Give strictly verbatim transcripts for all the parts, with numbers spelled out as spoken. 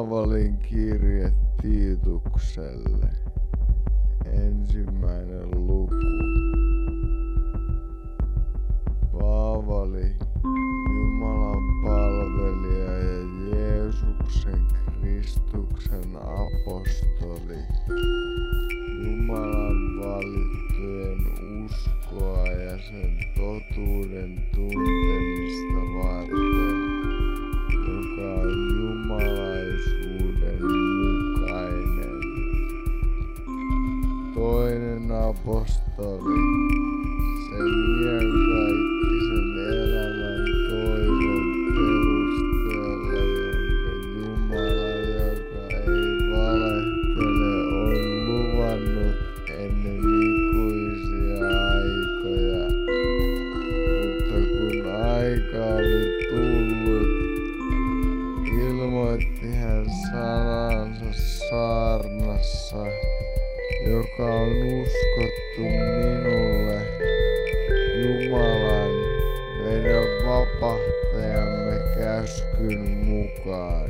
Paavalin kirje Tiitukselle. Ensimmäinen luku. Paavali, Jumalan palvelija ja Jeesuksen Kristuksen apostoli, Jumalan valittujen uskoa ja sen totuuden tuntemista varten, joka on jumalaisuuden mukainen. Toinen apostoli, sen iankaikkisen elämän toivon perusteella, jonka Jumala, joka ei valehtele, on luvannut ennen ikuisia aikoja. Mutta kun aika oli tullut, ilmoitti hän sanansa saarnassa, joka on uskottu minulle, Jumalan, meidän vapahtajamme käskyn mukaan.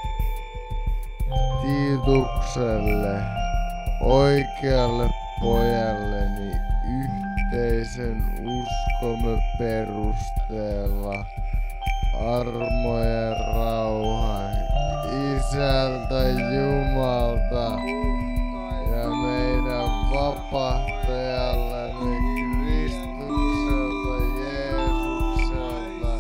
Tiitukselle, oikealle pojalleni yhteisen uskomme perusteella, armo ja rauha Isältä Jumalta ja meidän vapahtajallemme Kristukselta Jeesukselta.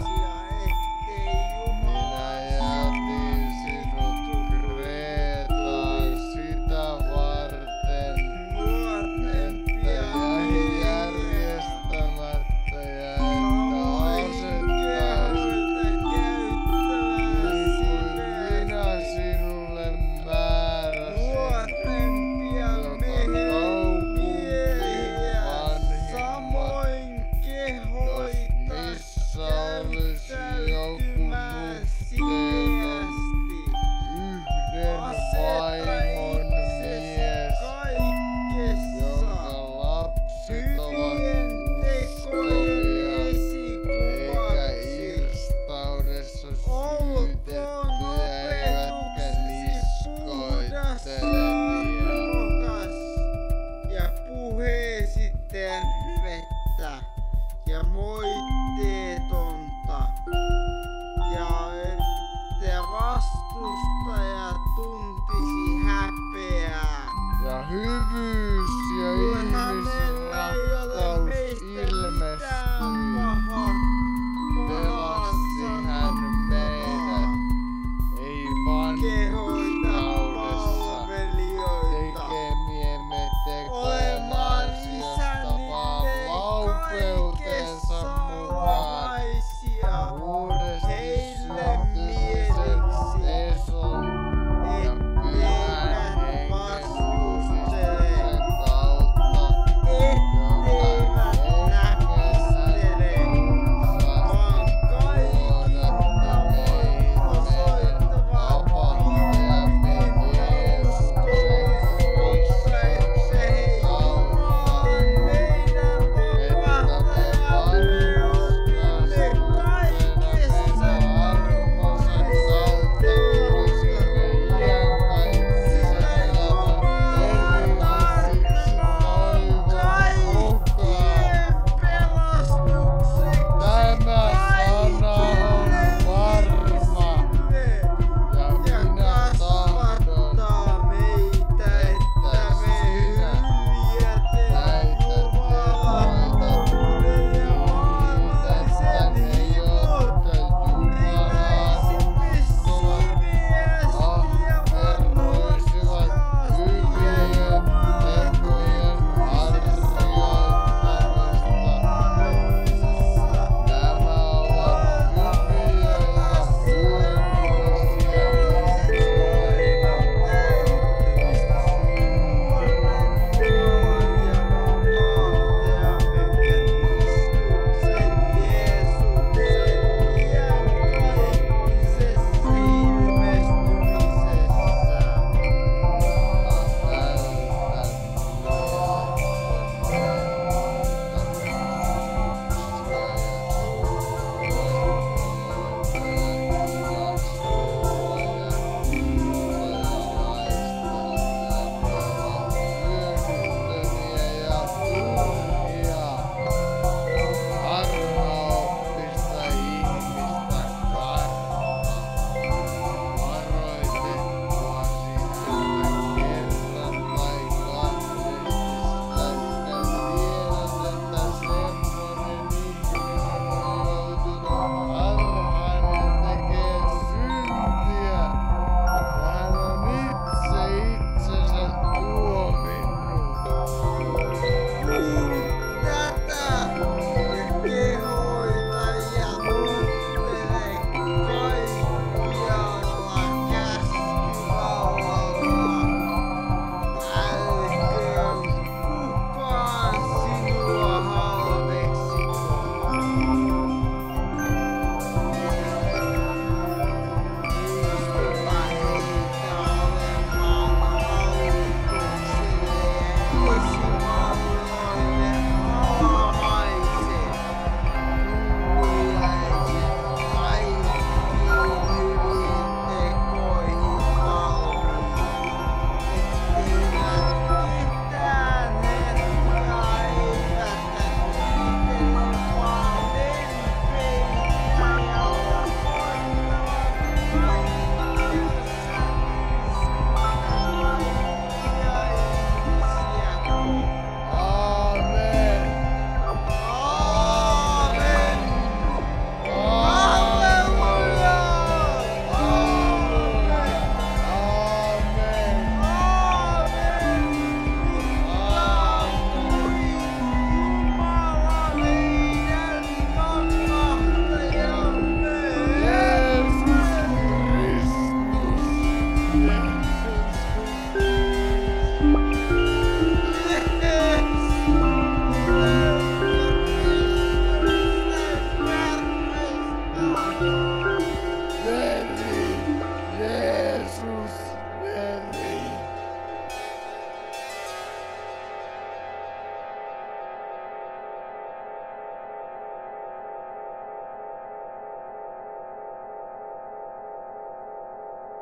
Minä jätin sinut Kreetaan sitä varten, että jäi järjestämättä ja että asettaisit niin kuin minä sinulle määräsin. Ja moitteetonta, ja että vastustaja tuntisi häpeää. Ja hyvyys ja ihmisyyden